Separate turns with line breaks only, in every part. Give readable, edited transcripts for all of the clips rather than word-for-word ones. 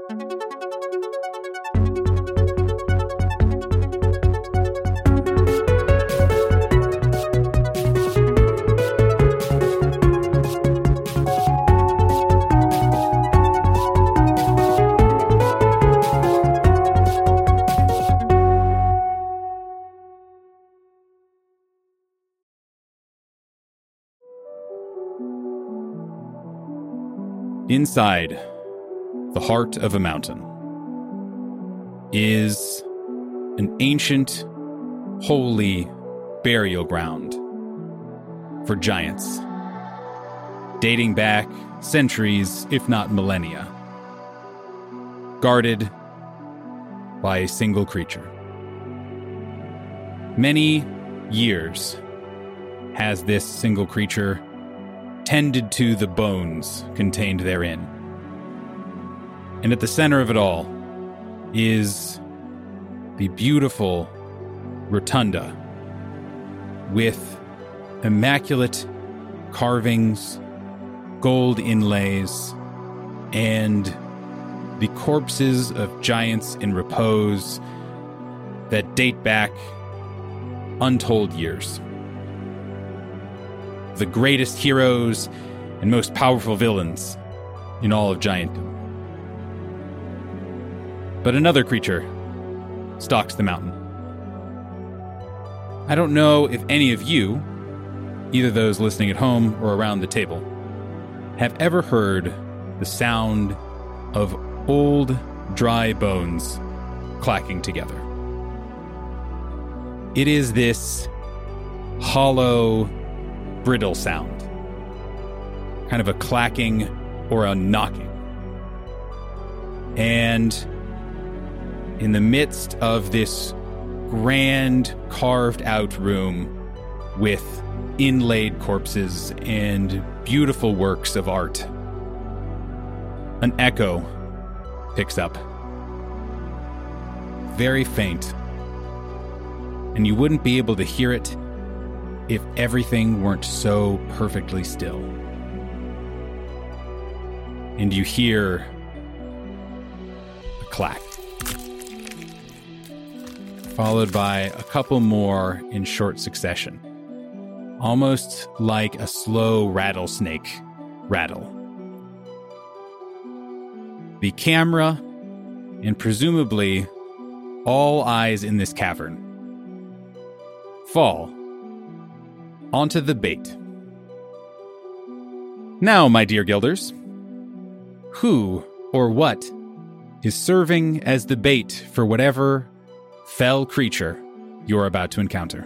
Inside the heart of a mountain is an ancient, holy burial ground for giants, dating back centuries, if not millennia, guarded by a single creature. Many years has this single creature tended to the bones contained therein. And at the center of it all is the beautiful rotunda with immaculate carvings, gold inlays, and the corpses of giants in repose that date back untold years. The greatest heroes and most powerful villains in all of Giantdom. But another creature stalks the mountain. I don't know if any of you, either those listening at home or around the table, have ever heard the sound of old, dry bones clacking together. It is this hollow, brittle sound, kind of a clacking or a knocking. And in the midst of this grand carved out room with inlaid corpses and beautiful works of art, an echo picks up, very faint, and you wouldn't be able to hear it if everything weren't so perfectly still. And you hear a clack, followed by a couple more in short succession, almost like a slow rattlesnake rattle. The camera, and presumably all eyes in this cavern, fall onto the bait. Now, my dear Guilders, who or what is serving as the bait for whatever fell creature you're about to encounter?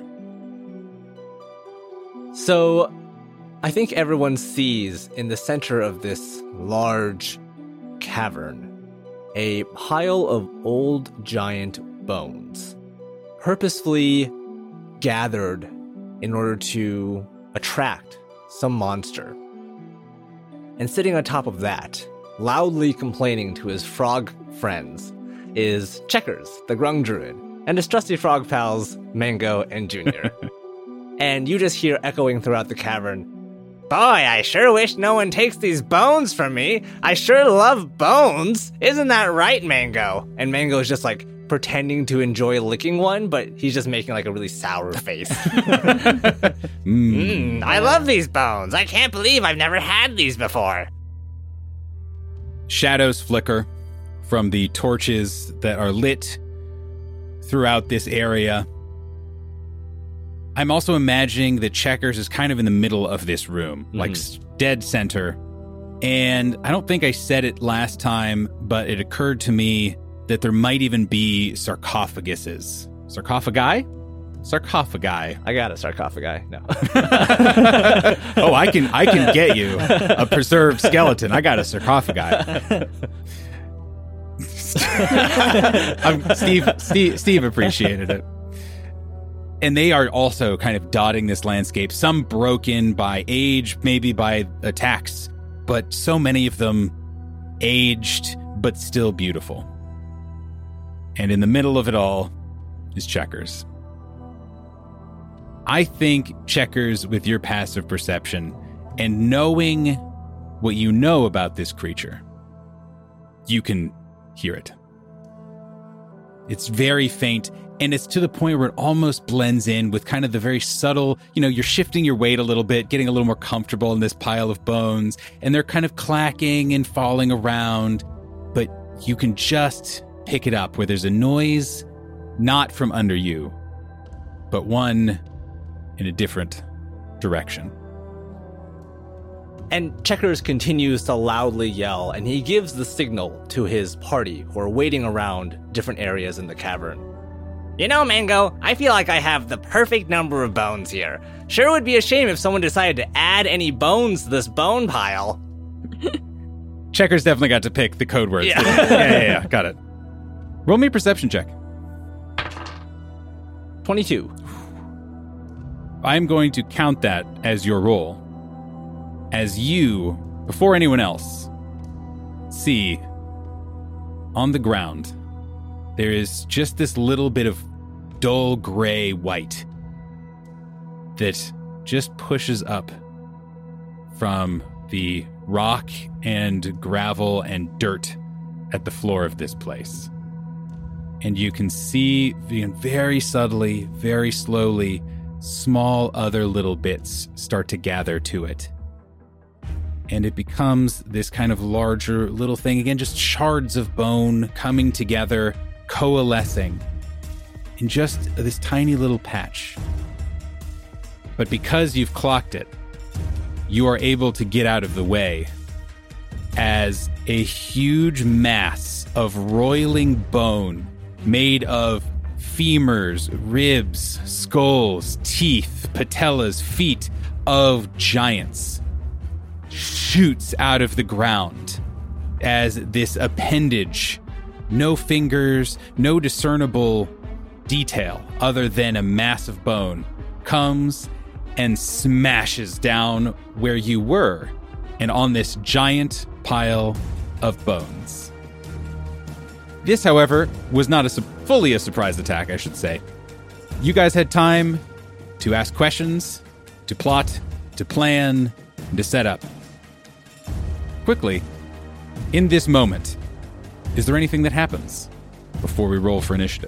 So, I think everyone sees in the center of this large cavern a pile of old giant bones, purposefully gathered in order to attract some monster. And sitting on top of that, loudly complaining to his frog friends, is Checkers, the Grung Druid, and his trusty frog pals, Mango and Junior. And you just hear echoing throughout the cavern, "Boy, I sure wish no one takes these bones from me. I sure love bones. Isn't that right, Mango?" And Mango is just like pretending to enjoy licking one, but he's just making like a really sour face. I love these bones. I can't believe I've never had these before.
Shadows flicker from the torches that are lit throughout this area. I'm also imagining that Checkers is kind of in the middle of this room, like dead center. And I don't think I said it last time, but it occurred to me that there might even be sarcophaguses. Sarcophagi? Sarcophagi.
I got a sarcophagi. No.
Oh, I can get you a preserved skeleton. I got a sarcophagi. Steve appreciated it. And they are also kind of dotting this landscape, some broken by age, maybe by attacks, but so many of them aged, but still beautiful. And in the middle of it all is Checkers. I think, Checkers, with your passive perception and knowing what you know about this creature, you can hear it. It's very faint, and it's to the point where it almost blends in with kind of the very subtle, you're shifting your weight a little bit, getting a little more comfortable in this pile of bones, and they're kind of clacking and falling around, but you can just pick it up where there's a noise, not from under you, but one in a different direction.
And Checkers continues to loudly yell, and he gives the signal to his party who are waiting around different areas in the cavern. You know, Mango, I feel like I have the perfect number of bones here. Sure would be a shame if someone decided to add any bones to this bone pile.
Checkers definitely got to pick the code words.
Yeah.
Yeah, got it. Roll me a perception check.
22.
I'm going to count that as your roll. As you, before anyone else, see on the ground, there is just this little bit of dull gray white that just pushes up from the rock and gravel and dirt at the floor of this place. And you can see very subtly, very slowly, small other little bits start to gather to it. And it becomes this kind of larger little thing. Again, just shards of bone coming together, coalescing in just this tiny little patch. But because you've clocked it, you are able to get out of the way as a huge mass of roiling bone made of femurs, ribs, skulls, teeth, patellas, feet of giants shoots out of the ground as this appendage, no fingers, no discernible detail other than a mass of bone, comes and smashes down where you were and on this giant pile of bones. This, however, was not fully a surprise attack, I should say. You guys had time to ask questions, to plot, to plan, and to set up. Quickly, in this moment, is there anything that happens before we roll for initiative?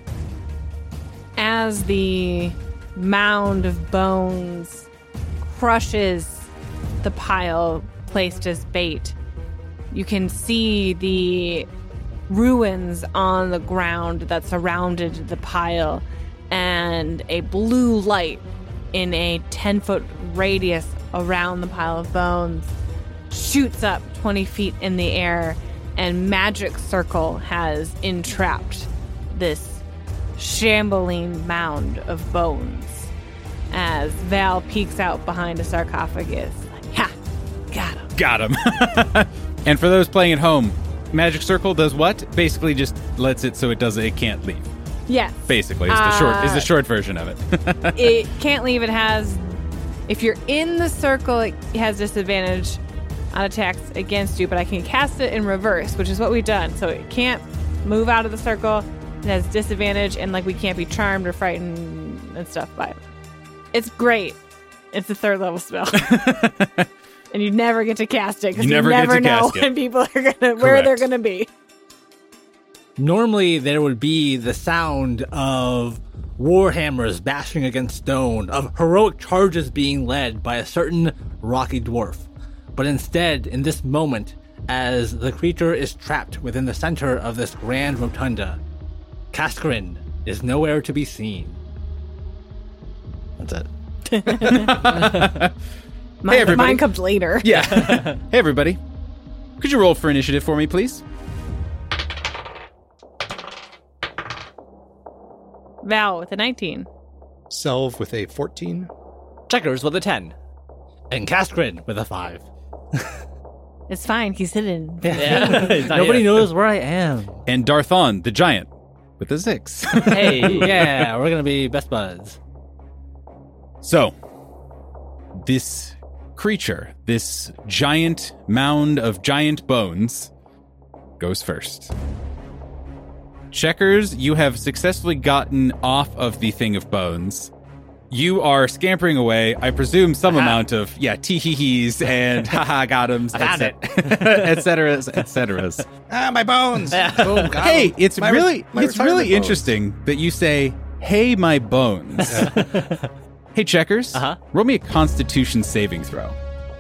As the mound of bones crushes the pile placed as bait, you can see the ruins on the ground that surrounded the pile, and a blue light in a 10-foot radius around the pile of bones shoots up 20 feet in the air, and Magic Circle has entrapped this shambling mound of bones as Val peeks out behind a sarcophagus. Like, ha! Got him.
Got him. And for those playing at home, Magic Circle does what? Basically just lets it so it can't leave.
Yes.
Basically, is the short version of it.
It can't leave. It has, if you're in the circle, it has disadvantage on attacks against you, but I can cast it in reverse, which is what we've done. So it can't move out of the circle. It has disadvantage, and we can't be charmed or frightened and stuff by it. It's great. It's a 3rd level spell. And you never get to cast it because you never know when people are where they're gonna be.
Normally, there would be the sound of warhammers bashing against stone, of heroic charges being led by a certain rocky dwarf. But instead, in this moment, as the creature is trapped within the center of this grand rotunda, Kaskarin is nowhere to be seen. That's it.
Hey, everybody.
Mine comes later.
Yeah. Hey, everybody. Could you roll for initiative for me, please?
Val with a 19.
Selv with a 14.
Checkers with a 10. And Kaskarin with a 5.
It's fine. He's hidden.
Yeah. Nobody knows where I am.
And Darthon, the giant, with a 6.
Hey, yeah, we're going to be best buds.
So, this creature, this giant mound of giant bones, goes first. Checkers, you have successfully gotten off of the thing of bones, You are scampering away. I presume some amount of tee-hee-hees and haha got 'em, et cetera, et cetera.
My bones. Boom, got
Hey,
'em.
it's
My
really
retirement bones.
interesting that you say, "Hey, my bones." Hey, Checkers. Roll me a Constitution saving throw.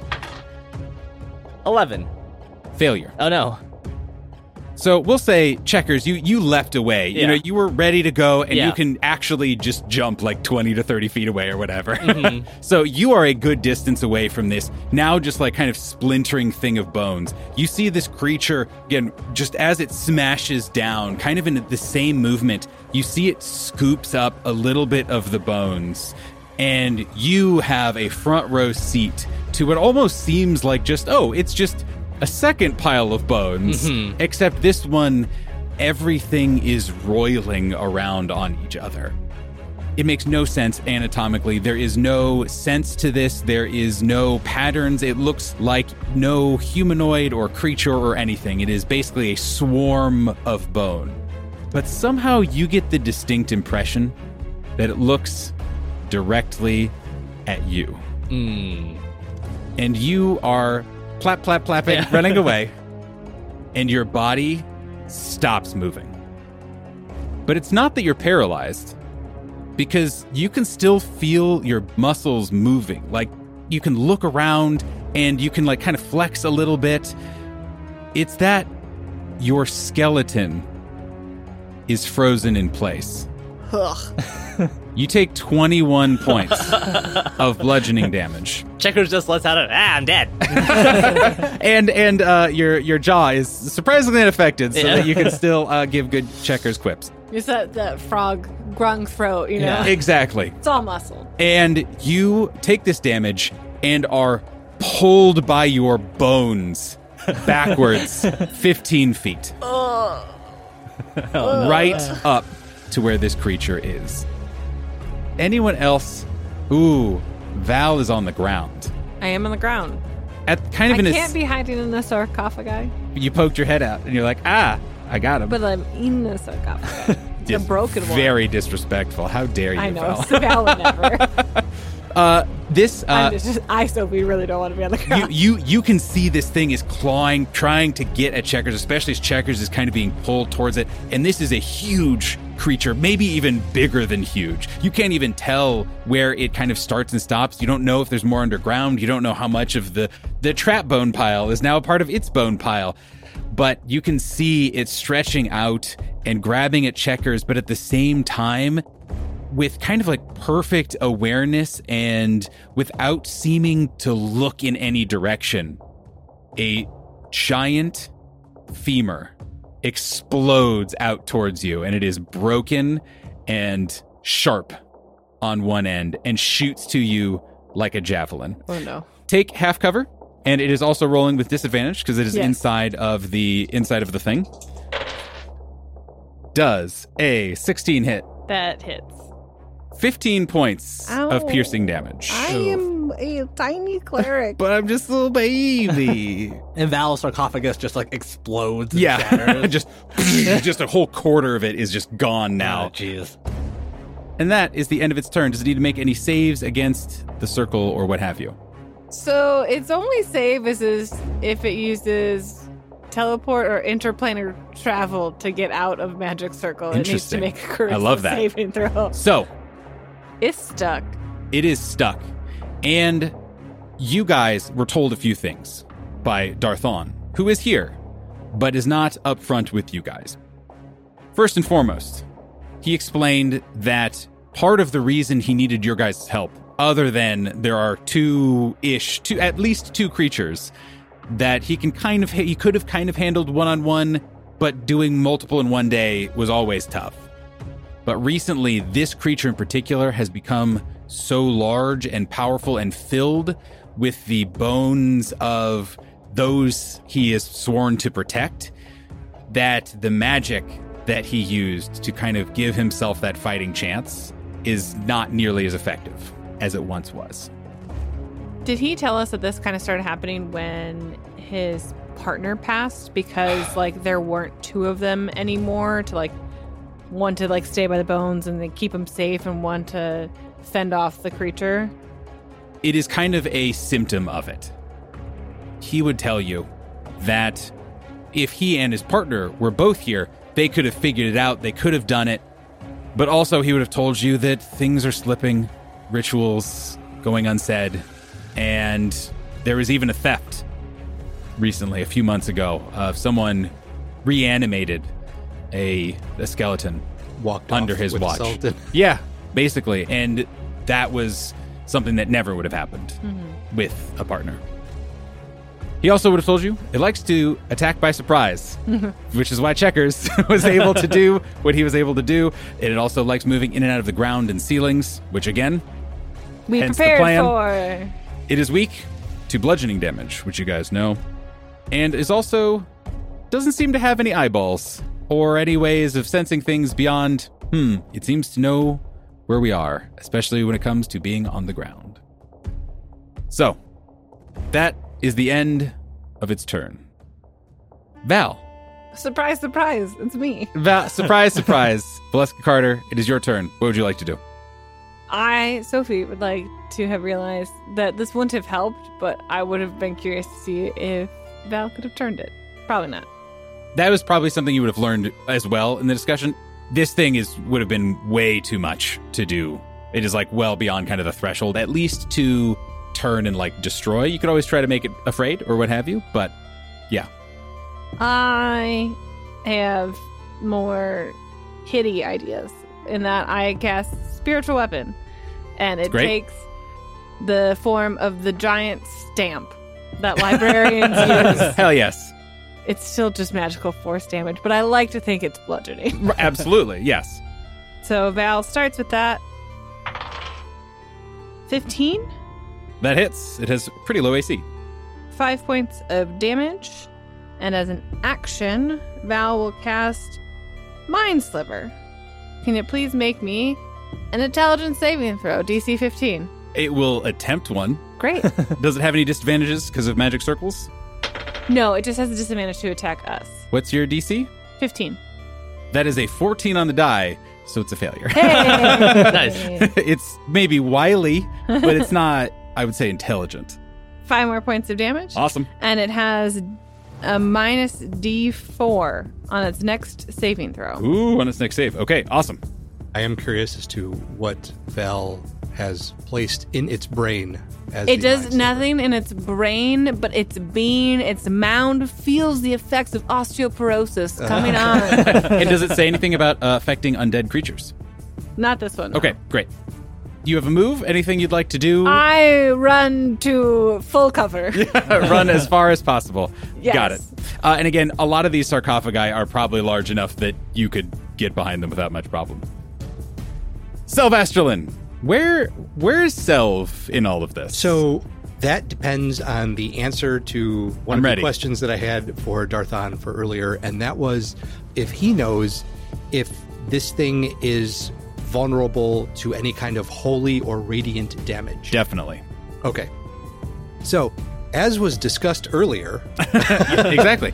11.
Failure.
Oh, no.
So we'll say, Checkers, you leapt away.
Yeah.
You were ready to go, and
Yeah.
you can actually just jump like 20 to 30 feet away or whatever. So you are a good distance away from this, now just like kind of splintering thing of bones. You see this creature, again, just as it smashes down, kind of in the same movement, you see it scoops up a little bit of the bones, and you have a front row seat to what almost seems like it's just a second pile of bones, except this one, everything is roiling around on each other. It makes no sense anatomically. There is no sense to this. There is no patterns. It looks like no humanoid or creature or anything. It is basically a swarm of bone. But somehow you get the distinct impression that it looks directly at you. And you are plapping, running away, and your body stops moving. But it's not that you're paralyzed, because you can still feel your muscles moving. Like, you can look around, and you can, like, kind of flex a little bit. It's that your skeleton is frozen in place. You take 21 points of bludgeoning damage.
Checkers just lets out I'm dead.
And your jaw is surprisingly unaffected, so that you can still give good Checkers quips.
It's that frog grung throat, you know?
Exactly.
It's all muscle.
And you take this damage and are pulled by your bones backwards 15 feet. Right up to where this creature is. Anyone else? Ooh, Val is on the ground.
I am on the ground.
At kind of
I
in
can't be hiding in the sarcophagi,
you poked your head out and you're like, I got him.
but I'm in the sarcophagi. It's a
Just
broken one.
Very disrespectful. How dare you,
I know.
Val?
Val would never. Sophie, really don't want to be on the ground.
You can see this thing is clawing, trying to get at Checkers, especially as Checkers is kind of being pulled towards it. And this is a huge creature, maybe even bigger than huge. You can't even tell where it kind of starts and stops. You don't know if there's more underground. You don't know how much of the trap bone pile is now a part of its bone pile. But you can see it stretching out and grabbing at Checkers, but at the same time, with kind of like perfect awareness and without seeming to look in any direction, a giant femur explodes out towards you, and it is broken and sharp on one end and shoots to you like a javelin.
Oh no.
Take half cover, and it is also rolling with disadvantage because it is
Yes.
inside of the thing. Does a 16 hit?
That hits.
15 points
Ow.
of piercing damage.
I am a tiny cleric.
But I'm just a little baby.
And Val's sarcophagus just like explodes and
Yeah,
shatters.
just a whole quarter of it is just gone now.
Oh, jeez.
And that is the end of its turn. Does it need to make any saves against the circle or what have you?
So its only save is if it uses teleport or interplanar travel to get out of magic circle. It needs to
Interesting.
make a charisma
I love that.
saving throw.
So,
It's stuck.
it is stuck. And you guys were told a few things by Darthon, who is here, but is not upfront with you guys. First and foremost, he explained that part of the reason he needed your guys' help, other than there are at least two creatures that he could have kind of handled one-on-one, but doing multiple in one day was always tough. But recently, this creature in particular has become so large and powerful and filled with the bones of those he is sworn to protect, that the magic that he used to kind of give himself that fighting chance is not nearly as effective as it once was.
Did he tell us that this kind of started happening when his partner passed? Because like there weren't two of them anymore to like one to like stay by the bones and then keep him safe and one to fend off the creature?
It is kind of a symptom of it. He would tell you that if he and his partner were both here, they could have figured it out, they could have done it, but also he would have told you that things are slipping, rituals going unsaid, and there was even a theft recently, a few months ago, of someone reanimated a skeleton
Walked
under
off
his
with
watch.
Sultan.
Yeah, basically. And that was something that never would have happened with a partner. He also would have told you it likes to attack by surprise, which is why Checkers was able to do what he was able to do. And it also likes moving in and out of the ground and ceilings, which again,
We
hence the
prepared
plan.
for.
It is weak to bludgeoning damage, which you guys know, and is also doesn't seem to have any eyeballs or any ways of sensing things beyond, it seems to know where we are, especially when it comes to being on the ground. So, that is the end of its turn. Val.
Surprise, surprise. It's me.
Val, surprise, surprise. Valeska Carter, it is your turn. What would you like to do?
Sophie, would like to have realized that this wouldn't have helped, but I would have been curious to see if Val could have turned it. Probably not.
That was probably something you would have learned as well in the discussion. This thing would have been way too much to do. It is like well beyond kind of the threshold, at least to turn and like destroy. You could always try to make it afraid or what have you, but yeah.
I have more hitty ideas in that I cast Spiritual Weapon, and it
Great.
takes the form of the giant stamp that librarians use.
Hell yes.
It's still just magical force damage, but I like to think it's bludgeoning.
Absolutely, yes.
So Val starts with that. 15,
That hits. It has pretty low AC.
5 points of damage, and as an action, Val will cast Mind Sliver. Can you please make me an intelligence saving throw, DC 15?
It will attempt one.
Great.
Does it have any disadvantages because of magic circles?
No, it just has a disadvantage to attack us.
What's your DC?
15.
That is a 14 on the die, so it's a failure.
Hey!
Nice.
It's maybe wily, but it's not, I would say, intelligent.
5 more points of damage.
Awesome.
And it has a minus D4 on its next saving throw.
Ooh, on its next save. Okay, awesome.
I am curious as to what Val has placed in its brain as
It
the
does
Mind Sliver.
nothing in its brain, but its being, its mound feels the effects of osteoporosis coming on.
And does it say anything about affecting undead creatures?
Not this one. no.
Okay, great. Do you have a move? Anything you'd like to do?
I run to full cover.
Run as far as possible.
Yes.
Got it. And again, a lot of these sarcophagi are probably large enough that you could get behind them without much problem. Selvastrelin, where's Selv in all of this?
So that depends on the answer to one
I'm
of
ready.
the questions that I had for Darthon for earlier, and that was if he knows if this thing is vulnerable to any kind of holy or radiant damage.
Definitely.
Okay. So, as was discussed earlier,
Exactly.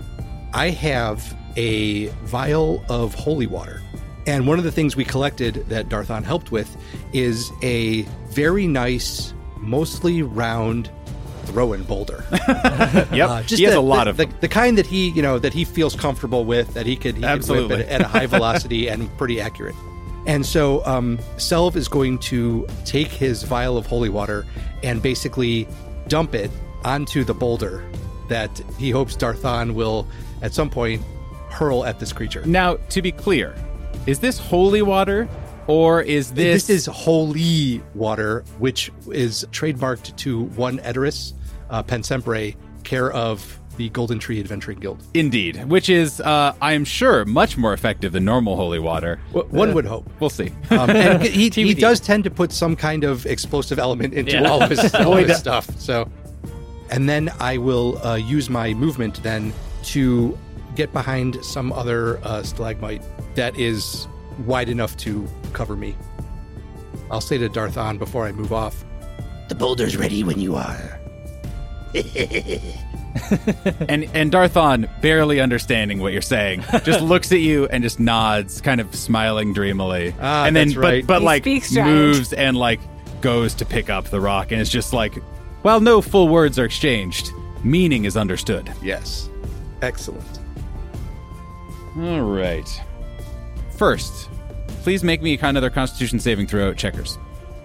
I have a vial of holy water. And one of the things we collected that Darthon helped with is a very nice, mostly round throw-in boulder.
Yep. He has a lot of them.
the kind that he feels comfortable with, that he could whip
Absolutely.
at a high velocity and pretty accurate. And so Selv is going to take his vial of holy water and basically dump it onto the boulder that he hopes Darthon will at some point hurl at this creature.
Now, to be clear, is this holy water or is this...
This is holy water, which is trademarked to one Edoras, Pensempre, care of the Golden Tree Adventuring Guild.
Indeed, which is, I am sure, much more effective than normal holy water.
One would hope.
We'll see.
And he
TBD.
does tend to put some kind of explosive element into
Yeah.
all of his stuff. So, and then I will use my movement then to get behind some other stalagmite that is wide enough to cover me. I'll say to Darthon before I move off,
The boulder's ready when you are.
and Darthon, barely understanding what you're saying, just looks at you and just nods, kind of smiling dreamily. And then,
that's right.
but
He
like
speaks giant.
moves and like goes to pick up the rock, and it's just like, while no full words are exchanged, meaning is understood.
Yes. Excellent.
All right. First, please make me another Constitution saving throw, Checkers.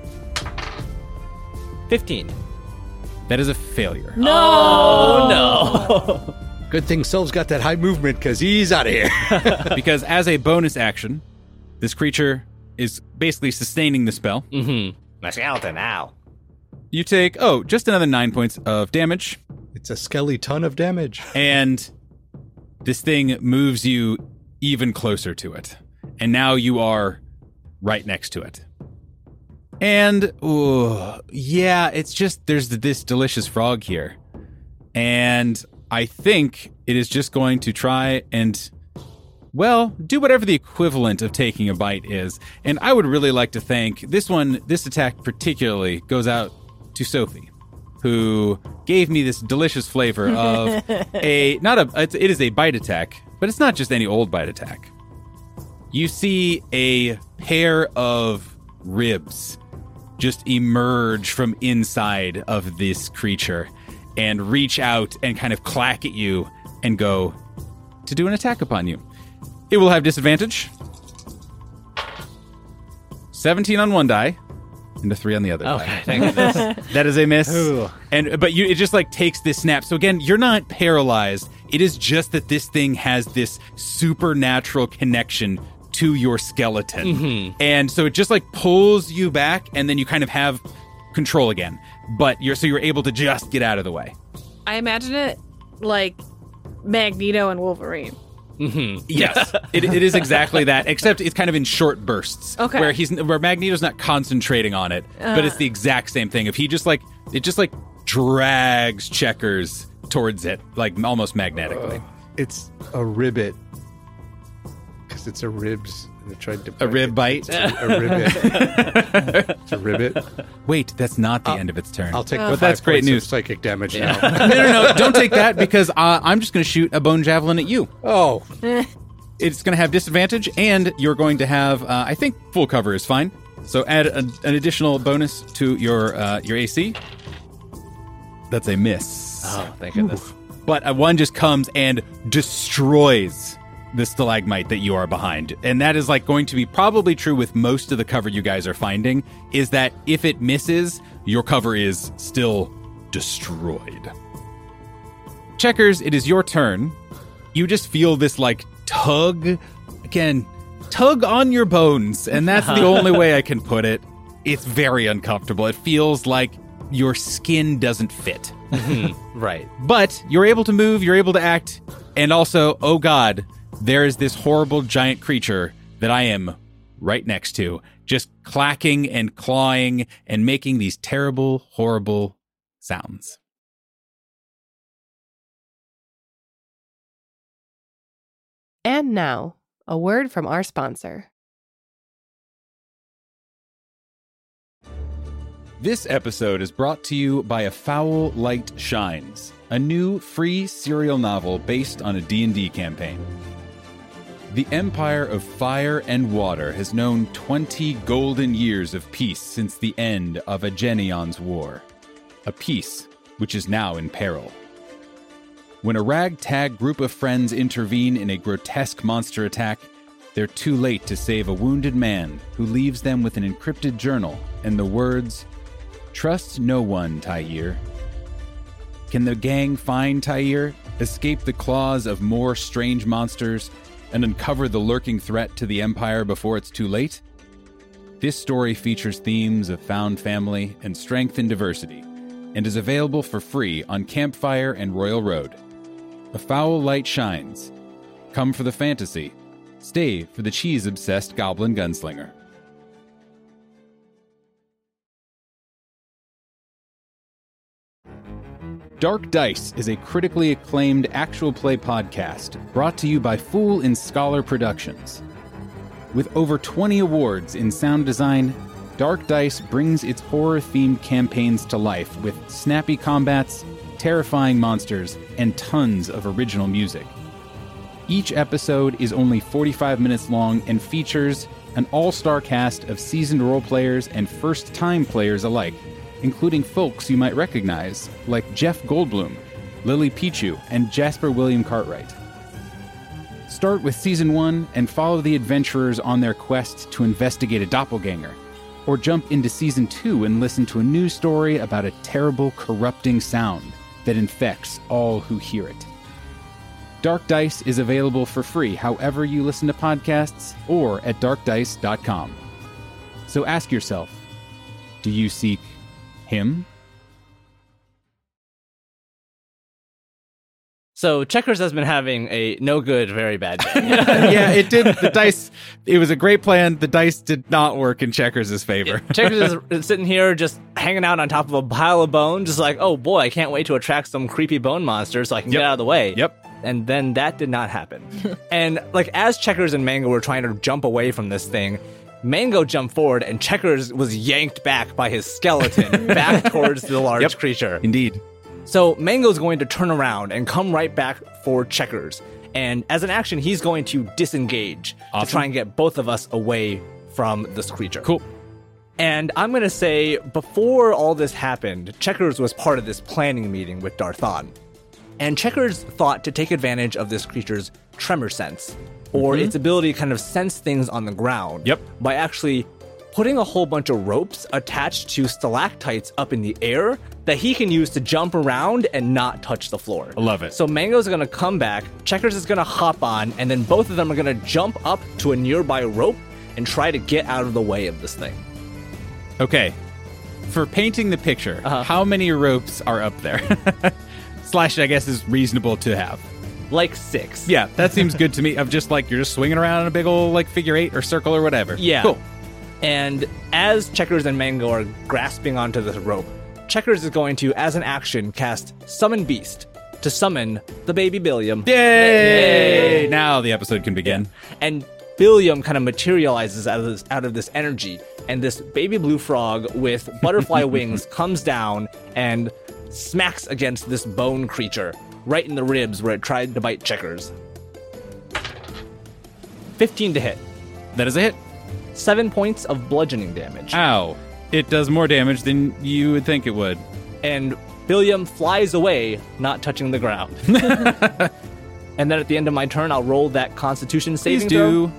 15.
That is a failure.
Oh, no.
Good thing Selv's got that high movement because he's out of here.
Because as a bonus action, this creature is basically sustaining the spell.
My skeleton now.
You take, just another 9 points of damage,
It's a skeleton of damage.
and this thing moves you even closer to it. And now you are right next to it. And, it's just, there's this delicious frog here. And I think it is just going to try and, do whatever the equivalent of taking a bite is. And I would really like to thank this attack particularly goes out to Sophie, who gave me this delicious flavor of it is a bite attack, but it's not just any old bite attack. You see a pair of ribs just emerge from inside of this creature and reach out and kind of clack at you and go to do an attack upon you. It will have disadvantage. 17 on one die and a 3 on the other die.
Okay, thank goodness.
That is a miss.
Ooh.
But it just like takes this snap. So again, you're not paralyzed. It is just that this thing has this supernatural connection to your skeleton. And so it just like pulls you back, and then you kind of have control again. But you're able to just get out of the way.
I imagine it like Magneto and Wolverine.
Yes, it is exactly that, except it's kind of in short bursts.
Okay.
Where Magneto's not concentrating on it, but it's the exact same thing. If he just drags Checkers towards it, like almost magnetically.
It's a ribbit. Because it's a ribs. And they tried to
A rib bite?
A ribbit. It's a ribbit.
Wait, that's not the end of its turn.
I'll take
But
the
that's
5
great
points of
news.
psychic damage now.
No, don't take that, because I'm just going to shoot a bone javelin at you.
Oh,
It's going to have disadvantage, and you're going to have, I think full cover is fine. So add an additional bonus to your AC. That's a miss.
Oh, thank goodness.
But a 1 just comes and destroys the stalagmite that you are behind. And that is like going to be probably true with most of the cover you guys are finding, is that if it misses, your cover is still destroyed. Checkers, it is your turn. You just feel this like tug on your bones, and that's the only way I can put it. It's very uncomfortable. It feels like your skin doesn't fit.
Right.
But you're able to move, you're able to act, and also, oh god, there is this horrible giant creature that I am right next to, just clacking and clawing and making these terrible, horrible sounds.
And now, a word from our sponsor.
This episode is brought to you by A Foul Light Shines, a new free serial novel based on a D&D campaign. The Empire of Fire and Water has known 20 golden years of peace since the end of Agenion's War, a peace which is now in peril. When a ragtag group of friends intervene in a grotesque monster attack, they're too late to save a wounded man who leaves them with an encrypted journal and the words, "Trust no one, Tyir." Can the gang find Tyir, escape the claws of more strange monsters, and uncover the lurking threat to the Empire before it's too late? This story features themes of found family and strength in diversity, and is available for free on Campfire and Royal Road. A Foul Light Shines. Come for the fantasy. Stay for the cheese-obsessed goblin gunslinger. Dark Dice is a critically acclaimed actual play podcast brought to you by Fool and Scholar Productions. With over 20 awards in sound design, Dark Dice brings its horror-themed campaigns to life with snappy combats, terrifying monsters, and tons of original music. Each episode is only 45 minutes long and features an all-star cast of seasoned role players and first-time players alike, including folks you might recognize, like Jeff Goldblum, Lily Pichu, and Jasper William Cartwright. Start with Season 1 and follow the adventurers on their quest to investigate a doppelganger, or jump into Season 2 and listen to a new story about a terrible, corrupting sound that infects all who hear it. Dark Dice is available for free however you listen to podcasts or at darkdice.com. So ask yourself, do you seek him?
So Checkers has been having a no good, very bad day.
Yeah, it did. The dice, it was a great plan. The dice did not work in Checkers' favor.
Checkers is sitting here just hanging out on top of a pile of bone, just like, oh boy, I can't wait to attract some creepy bone monster so I can get out of the way.
Yep.
And then that did not happen. And like as Checkers and Mango were trying to jump away from this thing, Mango jumped forward and Checkers was yanked back by his skeleton back towards the large creature.
Indeed.
So Mango's going to turn around and come right back for Checkers. And as an action, he's going to disengage to try and get both of us away from this creature.
Cool.
And I'm going to say, before all this happened, Checkers was part of this planning meeting with Darthon. And Checkers thought to take advantage of this creature's tremor sense, or its ability to kind of sense things on the ground.
Yep.
By actually putting a whole bunch of ropes attached to stalactites up in the air that he can use to jump around and not touch the floor.
I love it.
So Mango's going to come back, Checkers is going to hop on, and then both of them are going to jump up to a nearby rope and try to get out of the way of this thing.
Okay. For painting the picture, how many ropes are up there? Slash, I guess, is reasonable to have.
Like 6.
Yeah, that seems good to me. Of just like, you're just swinging around in a big old like figure 8 or circle or whatever.
Yeah.
Cool.
And as Checkers and Mango are grasping onto this rope, Checkers is going to, as an action, cast Summon Beast to summon the baby Billiam.
Yay! Now the episode can begin.
And Billiam kind of materializes out of this energy, and this baby blue frog with butterfly wings comes down and smacks against this bone creature right in the ribs where it tried to bite Checkers. 15 to hit.
That is a hit.
7 points of bludgeoning damage.
Ow. It does more damage than you would think it would.
And Billiam flies away, not touching the ground. And then at the end of my turn, I'll roll that Constitution saving throw.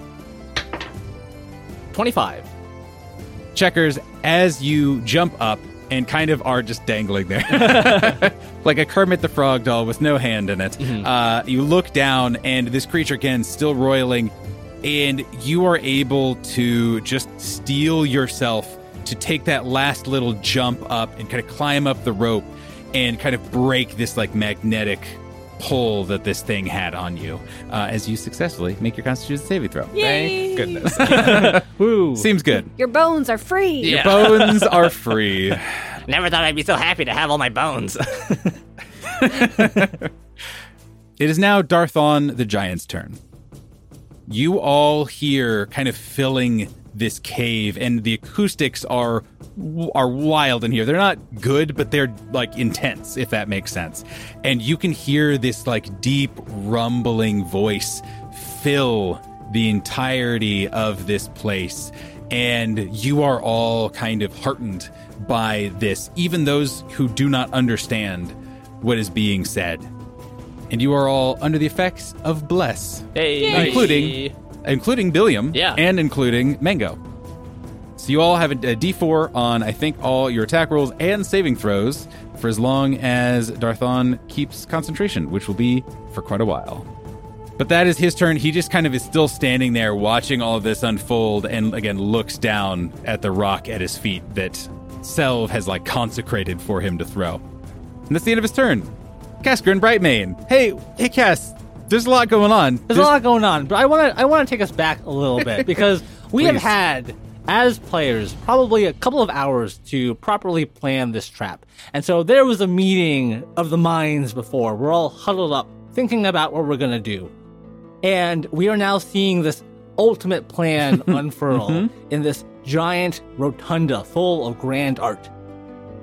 25.
Checkers, as you jump up and kind of are just dangling there, like a Kermit the Frog doll with no hand in it, you look down and this creature, again, still roiling, and you are able to just steel yourself to take that last little jump up and kind of climb up the rope and kind of break this like magnetic pull that this thing had on you as you successfully make your Constitution saving throw.
Yay!
Thank goodness.
Woo.
Seems good.
Your bones are free.
Your bones are free.
Never thought I'd be so happy to have all my bones.
It is now Darthon the Giant's turn. You all hear kind of filling this cave, and the acoustics are wild in here. They're not good, but they're like intense, if that makes sense. And you can hear this like deep rumbling voice fill the entirety of this place, and you are all kind of heartened by this, even those who do not understand what is being said. And you are all under the effects of Bless, including Billiam, and including Mango. So you all have a D4 on, I think, all your attack rolls and saving throws for as long as Darthon keeps concentration, which will be for quite a while. But that is his turn. He just kind of is still standing there watching all of this unfold and, again, looks down at the rock at his feet that Selv has, like, consecrated for him to throw. And that's the end of his turn. Casker and Brightmane. Hey, Cass, there's a lot going on.
There's a lot going on, but I want to take us back a little bit because we have had, as players, probably a couple of hours to properly plan this trap. And so there was a meeting of the minds before. We're all huddled up thinking about what we're going to do. And we are now seeing this ultimate plan unfurl in this giant rotunda full of grand art.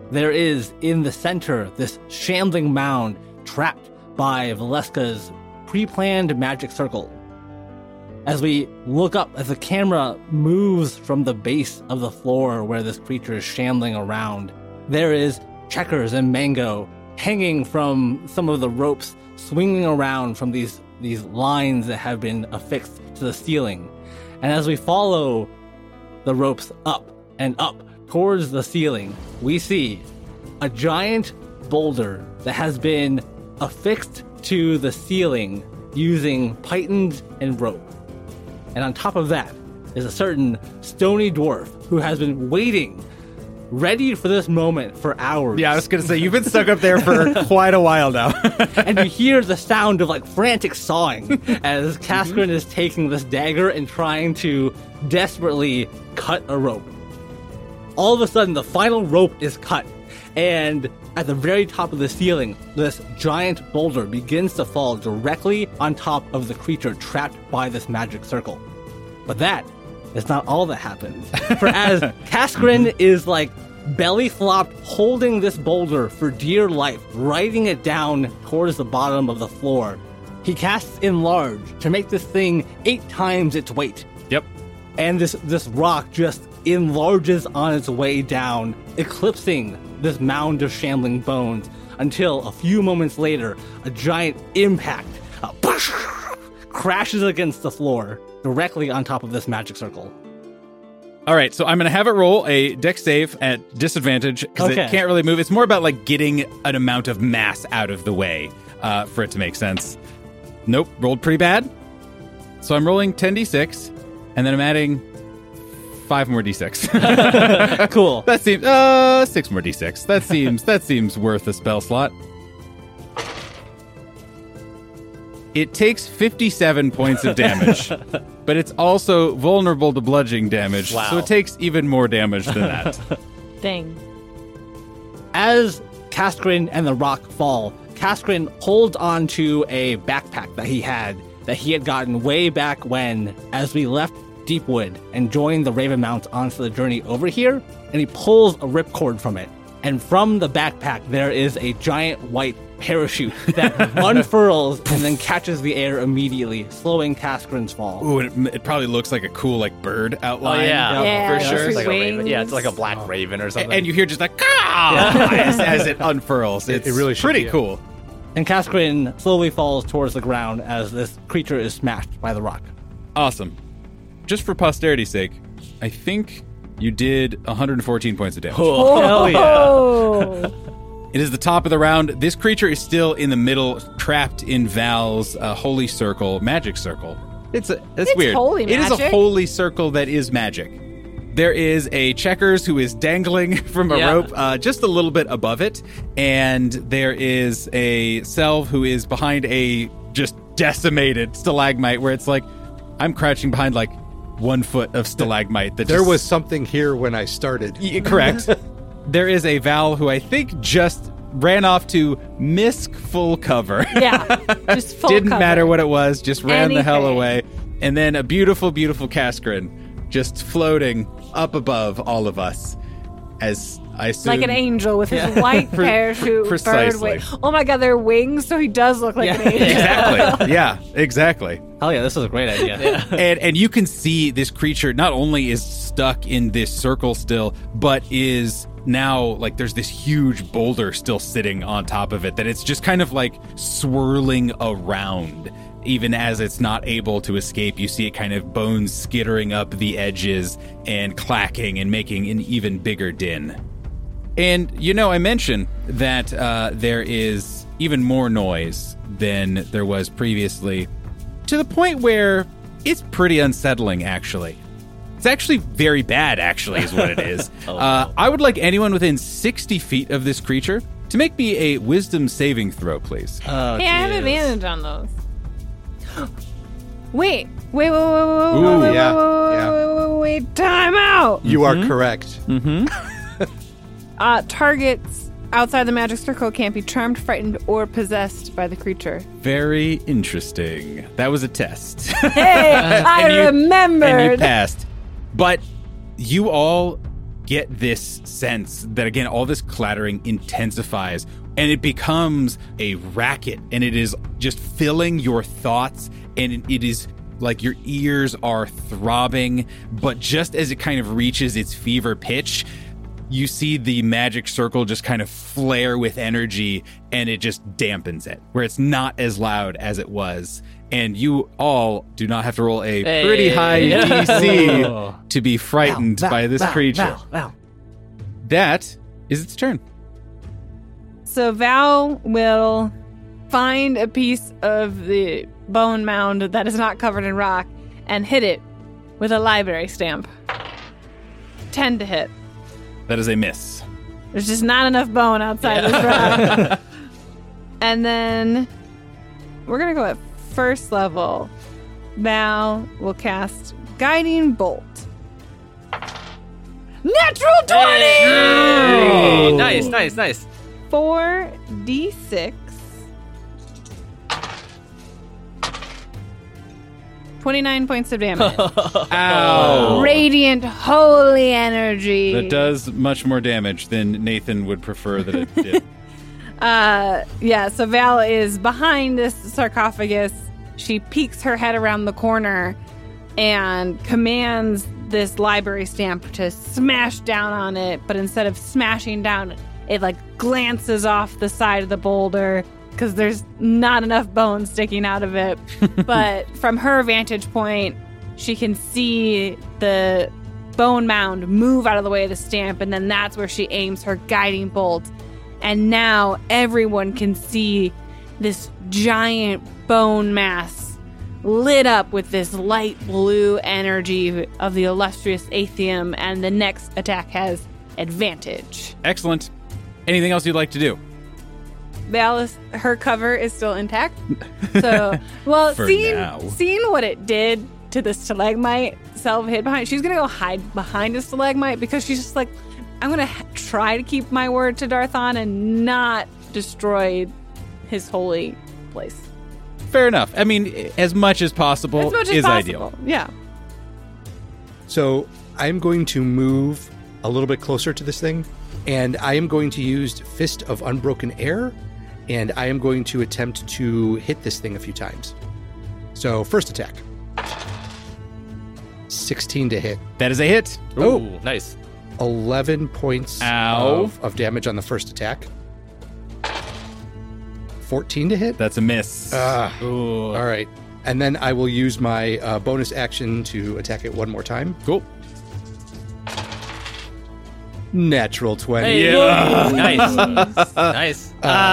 there is in the center this shambling mound trapped by Valeska's pre-planned magic circle. As we look up, as the camera moves from the base of the floor where this creature is shambling around, there is Checkers and Mango hanging from some of the ropes, swinging around from these lines that have been affixed to the ceiling. And as we follow the ropes up and up towards the ceiling, we see a giant boulder that has been affixed to the ceiling using pythons and rope. And on top of that is a certain stony dwarf who has been waiting, ready for this moment for hours.
Yeah, I was going to say, you've been stuck up there for quite a while now.
And you hear the sound of like frantic sawing as Kaskrin is taking this dagger and trying to desperately cut a rope. All of a sudden, the final rope is cut, and at the very top of the ceiling, this giant boulder begins to fall directly on top of the creature trapped by this magic circle. But that is not all that happens. For as Kaskrin is like belly flopped, holding this boulder for dear life, riding it down towards the bottom of the floor, he casts Enlarge to make this thing 8 times its weight.
Yep.
And this rock just enlarges on its way down, eclipsing this mound of shambling bones, until a few moments later, a giant impact crashes against the floor directly on top of this magic circle.
All right, so I'm going to have it roll a dex save at disadvantage because it can't really move. It's more about like getting an amount of mass out of the way for it to make sense. Nope, rolled pretty bad. So I'm rolling 10d6, and then I'm adding 5 more d6.
Cool.
That seems 6 more d6. That seems worth a spell slot. It takes 57 points of damage, but it's also vulnerable to bludgeoning damage, so it takes even more damage than that.
Dang.
As Kaskrin and the rock fall, Kaskrin holds on to a backpack that he had gotten way back when, as we left Deepwood and joined the Ravenmount onto the journey over here, and he pulls a ripcord from it. And from the backpack, there is a giant white parachute that unfurls and then catches the air immediately, slowing Kaskrin's fall.
Ooh, and it probably looks like a cool like bird outline.
Oh, yeah.
For
sure.
It's
Like a raven.
wings.
Yeah, it's like a black raven or something.
And you hear just like, as it unfurls. It's
It really should
pretty
be, yeah.
cool.
And Kaskrin slowly falls towards the ground as this creature is smashed by the rock.
Awesome. Just for posterity's sake, I think you did 114 points of damage.
Oh, hell yeah.
Oh.
It is the top of the round. This creature is still in the middle, trapped in Val's holy circle, magic circle. It's weird.
holy
It is a
magic.
holy circle that is magic. There is a Checkers who is dangling from a rope just a little bit above it, and there is a Selv who is behind a just decimated stalagmite where it's like, I'm crouching behind like 1 foot of stalagmite. That
There
just-
was something here when I started.
Correct. There is a Val who I think just ran off to Misk full cover.
Yeah, just full
Didn't
cover.
matter what it was, just ran the hell
Anything.
away. And then a beautiful, beautiful Kaskrin just floating up above all of us as I assume...
Like an angel with his white parachute,
precisely.
bird wing. Oh my god, they're wings, so he does look like an angel.
Exactly. Yeah, exactly.
Hell yeah, this is a great idea.
And you can see this creature not only is stuck in this circle still, but is now like there's this huge boulder still sitting on top of it that it's just kind of like swirling around. Even as it's not able to escape, you see it kind of bones skittering up the edges and clacking and making an even bigger din. And, you know, I mentioned that there is even more noise than there was previously, to the point where it's pretty unsettling, actually. It's actually very bad, actually, is what it is. I would like anyone within 60 feet of this creature to make me a wisdom saving throw, please.
Oh,
Hey, I have
jeez.
advantage on those. Wait.
Ooh, yeah,
Wait, time out.
You are correct.
Targets outside the magic circle can't be charmed, frightened, or possessed by the creature.
Very interesting. That was a test.
Hey, I
And you
remembered.
passed. But you all get this sense that, again, all this clattering intensifies and it becomes a racket, and it is just filling your thoughts, and it is like your ears are throbbing. But just as it kind of reaches its fever pitch, you see the magic circle just kind of flare with energy, and it just dampens it, where it's not as loud as it was. And you all do not have to roll a pretty high DC to be frightened by this creature. That is its turn.
So Val will find a piece of the bone mound that is not covered in rock and hit it with a library stamp. 10 to hit.
That is a miss.
There's just not enough bone outside this rock. And then we're going to go at first level. Val will cast Guiding Bolt. Natural 20!
Hey, nice.
4d6. 29 points of damage.
Ow.
Radiant holy energy.
That does much more damage than Nathan would prefer that it did.
So Val is behind this sarcophagus. She peeks her head around the corner and commands this library stamp to smash down on it, but instead of smashing down, it like glances off the side of the boulder because there's not enough bone sticking out of it. But from her vantage point, she can see the bone mound move out of the way of the stamp, and then that's where she aims her guiding bolt. And now everyone can see this giant bone mass lit up with this light blue energy of the illustrious Atheum, and the next attack has advantage.
Excellent. Anything else you'd like to do?
Val, her cover is still intact. So, well, seeing what it did to the stalagmite Selv hid behind, she's going to go hide behind a stalagmite because she's just like, I'm going to try to keep my word to Darthon and not destroy his holy place.
Fair enough. I mean, as much as possible is ideal.
Yeah.
So I'm going to move a little bit closer to this thing, and I am going to use Fist of Unbroken Air, and I am going to attempt to hit this thing a few times. So first attack. 16 to hit.
That is a hit.
Oh, nice.
11 points of damage on the first attack. 14 to hit.
That's a miss.
All right. And then I will use my bonus action to attack it one more time.
Cool.
Natural 20.
Hey, yeah. Nice.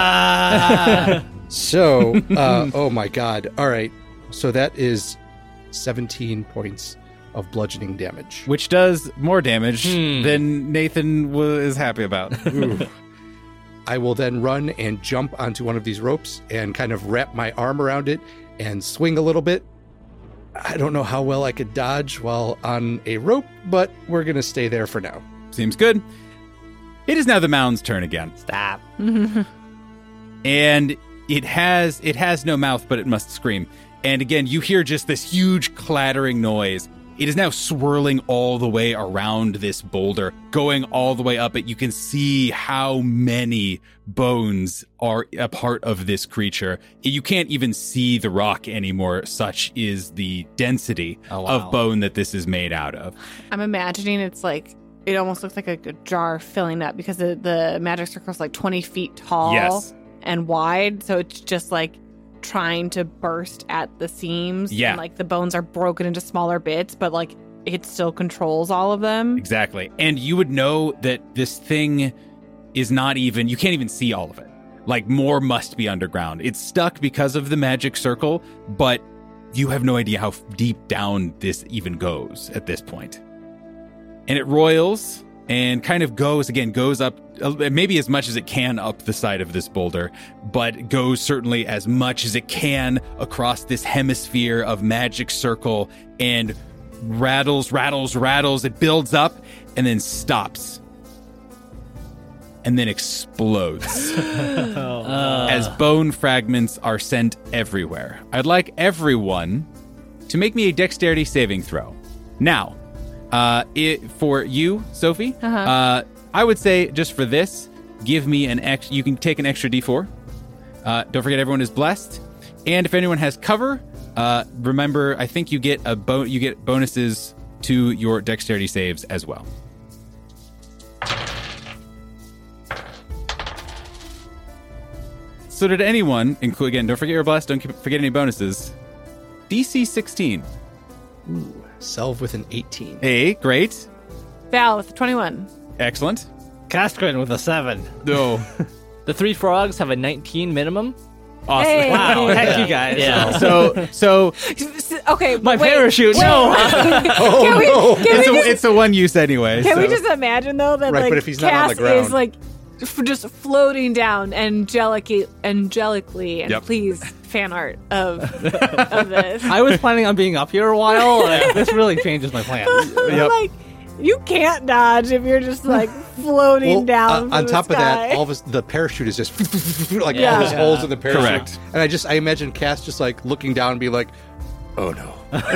So, oh my god. All right. So that is 17 points of bludgeoning damage.
Which does more damage than Nathan is happy about.
I will then run and jump onto one of these ropes and kind of wrap my arm around it and swing a little bit. I don't know how well I could dodge while on a rope, but we're going to stay there for now.
Seems good. It is now the mound's turn again.
Stop.
And it has no mouth, but it must scream. And again, you hear just this huge clattering noise. It is now swirling all the way around this boulder, going all the way up it. You can see how many bones are a part of this creature. You can't even see the rock anymore. Such is the density of bone that this is made out of.
I'm imagining it's like, it almost looks like a jar filling up because the magic circle is like 20 feet tall and wide. So it's just like trying to burst at the seams.
Yeah.
And like the bones are broken into smaller bits, but like it still controls all of them.
Exactly. And you would know that this thing is not even, you can't even see all of it. Like more must be underground. It's stuck because of the magic circle, but you have no idea how deep down this even goes at this point. And it roils and kind of goes up maybe as much as it can up the side of this boulder, but goes certainly as much as it can across this hemisphere of magic circle and rattles. It builds up and then stops and then explodes as bone fragments are sent everywhere. I'd like everyone to make me a dexterity saving throw. Now, For you, Sophie, I would say just for this, give me you can take an extra D4. Don't forget everyone is blessed. And if anyone has cover, remember, I think you get you get bonuses to your dexterity saves as well. So did anyone, again, don't forget you're blessed, don't forget any bonuses. DC 16.
Ooh, Selv with an 18.
Hey, great.
Val with 21.
Excellent.
Caskrin with a 7.
No.
The 3 frogs have a 19 minimum.
Awesome.
Hey.
Wow. Heck, you guys.
Yeah.
So
Okay,
My
wait,
parachute.
wait.
No.
Can we, can we just,
it's a one use anyway.
can we
so-
just imagine though that
Right,
like
but if he's not on the
Cass
ground-
is like just floating down angelically, and
Yep.
please fan art of this.
I was planning on being up here a while. This really changes my plan.
Yep.
Like you can't dodge if you're just like floating down.
on
from
top
the
of that,
sky.
all of the parachute is just like
Yeah.
all those holes in the parachute.
Correct.
And I imagine Cass just like looking down and be like, oh no.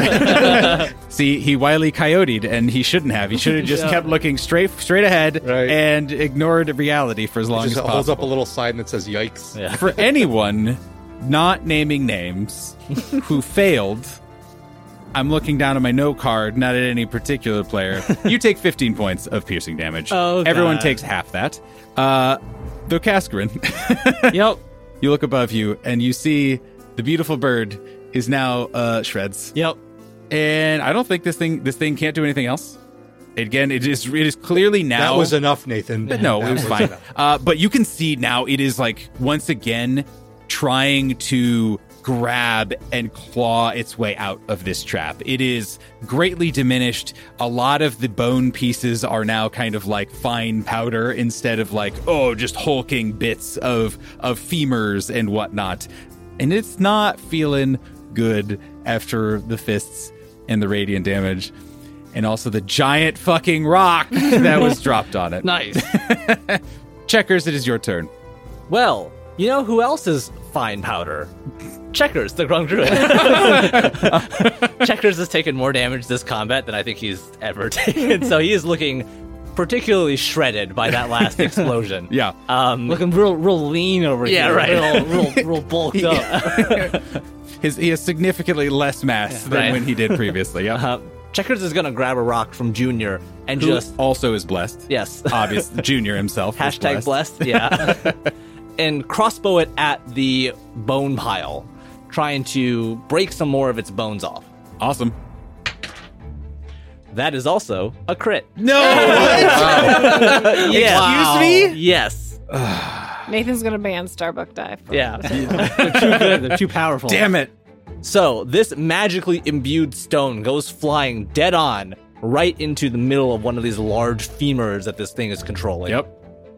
See, he wily coyoted, and he shouldn't have. He should have just kept looking straight ahead
Right.
and ignored reality for as long
Just
as possible.
holds up a little sign that says yikes.
For anyone not naming names who failed, I'm looking down at my note card, not at any particular player. You take 15 points of piercing damage.
Oh,
Everyone
God.
takes half that. Though Caskrin,
Yep.
you look above you and you see the beautiful bird is now shreds.
Yep.
And I don't think this thing can't do anything else. Again, it is clearly now.
That was enough, Nathan.
No,
That
it was fine.
enough.
But you can see now it is like once again trying to grab and claw its way out of this trap. It is greatly diminished. A lot of the bone pieces are now kind of like fine powder instead of like, just hulking bits of femurs and whatnot. And it's not feeling good after the fists and the radiant damage. And also the giant fucking rock that was dropped on it.
Nice.
Checkers, it is your turn.
Well, you know who else is fine powder? Checkers, the Grung Druid. Checkers has taken more damage this combat than I think he's ever taken, so he is looking particularly shredded by that last explosion.
Yeah.
Looking real lean over here.
Yeah, right.
Real bulked up.
He has significantly less mass than
Right.
when he did previously. Yeah.
Checkers is going to grab a rock from Junior and
Who
just...
also is blessed.
Yes.
Obvious. Junior himself. is
Hashtag blessed, yeah. And crossbow it at the bone pile, trying to break some more of its bones off.
Awesome.
That is also a crit.
No!
Yeah.
Excuse me?
Yes.
Nathan's gonna ban Starbuck die.
Yeah.
They're too good. They're too powerful.
Damn it.
So this magically imbued stone goes flying dead on right into the middle of one of these large femurs that this thing is controlling.
Yep.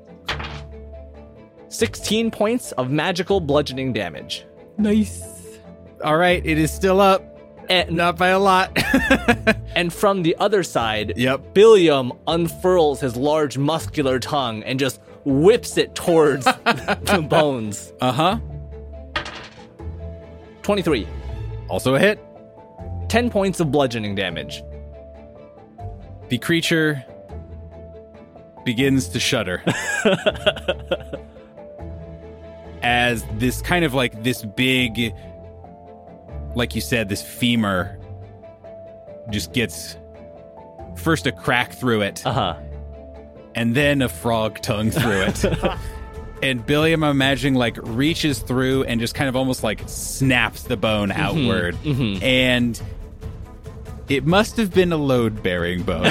16 points of magical bludgeoning damage.
Nice. All right, it is still up.
And,
Not by a lot.
and from the other side,
Yep.
Billiam unfurls his large muscular tongue and just whips it towards the bones.
Uh-huh.
23.
Also a hit.
10 points of bludgeoning damage.
The creature begins to shudder. As this kind of like this big, like you said, this femur just gets first a crack through it
Uh-huh.
and then a frog tongue through it. And Billiam, I'm imagining, like reaches through and just kind of almost like snaps the bone outward. And it must have been a load-bearing bone.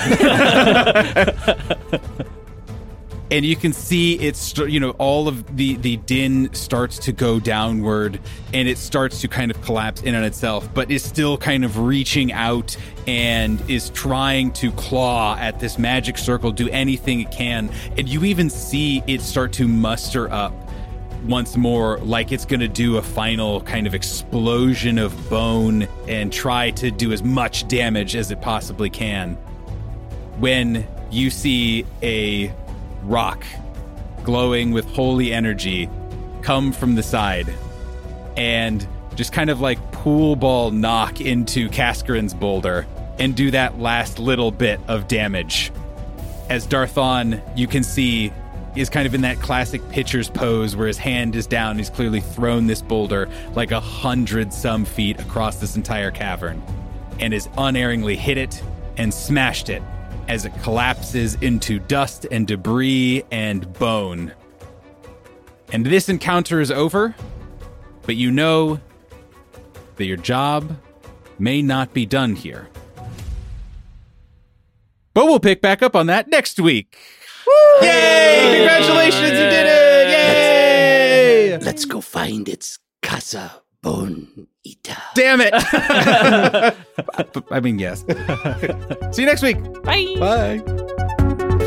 And you can see it's, all of the din starts to go downward and it starts to kind of collapse in on itself, but is still kind of reaching out and is trying to claw at this magic circle, do anything it can. And you even see it start to muster up once more, like it's going to do a final kind of explosion of bone and try to do as much damage as it possibly can. When you see a rock glowing with holy energy come from the side and just kind of like pool ball knock into Caskerin's boulder and do that last little bit of damage. As Darthon, you can see, is kind of in that classic pitcher's pose where his hand is down. He's clearly thrown this boulder like 100-some feet across this entire cavern and has unerringly hit it and smashed it as it collapses into dust and debris and bone. And this encounter is over, but you know that your job may not be done here. But we'll pick back up on that next week. Woo! Yay! Congratulations, you did it! Yay!
Let's go find its Casa Bonita.
Damn it! I mean, yes. See you next week.
Bye.
Bye.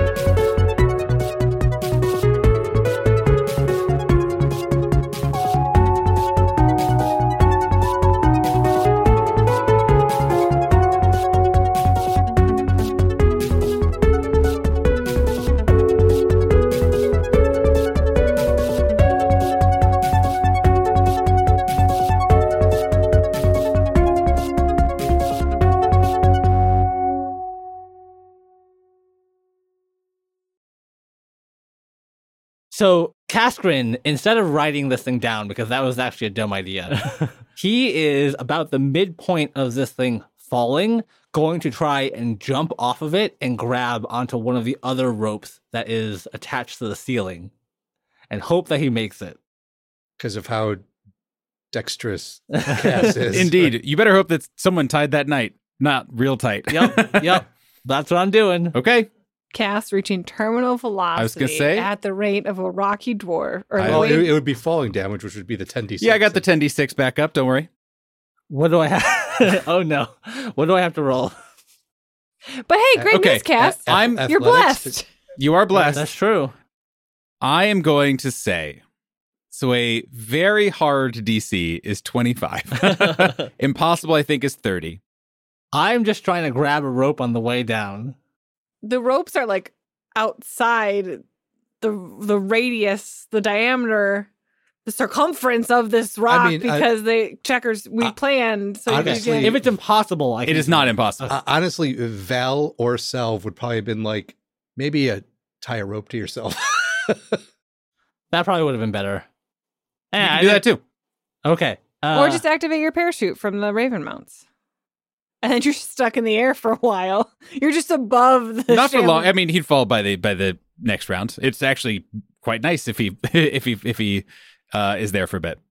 So Kaskrin, instead of writing this thing down, because that was actually a dumb idea, he is about the midpoint of this thing falling, going to try and jump off of it and grab onto one of the other ropes that is attached to the ceiling and hope that he makes it.
Because of how dexterous Cass is.
Indeed. You better hope that someone tied that night. Not real tight.
Yep. That's what I'm doing.
Okay.
Cast reaching terminal velocity
was gonna say-
at the rate of a rocky dwarf. Or the
Well,
way-
it would be falling damage, which would be the 10d6.
Yeah, I got the 10d6 back up. Don't worry.
What do I have? Oh no. What do I have to roll?
But hey, great
Okay,
news, Cass.
I'm-
You're
athletics.
blessed.
You are blessed.
That's true.
I am going to say, so a very hard DC is 25. Impossible, I think, is 30.
I'm just trying to grab a rope on the way down.
The ropes are like outside the radius, the diameter, the circumference of this rock
mean,
because we planned. So
honestly-
you
If
can,
it's impossible,
It is not impossible.
Honestly, Val or Selv would probably have been like, maybe tie a rope to yourself.
That probably would have been better.
You
Yeah,
can do that too.
Okay.
or just activate your parachute from the Raven mounts. And then you're stuck in the air for a while. You're just above the
Not for
sham-
long. I mean, he'd fall by the next round. It's actually quite nice if he is there for a bit.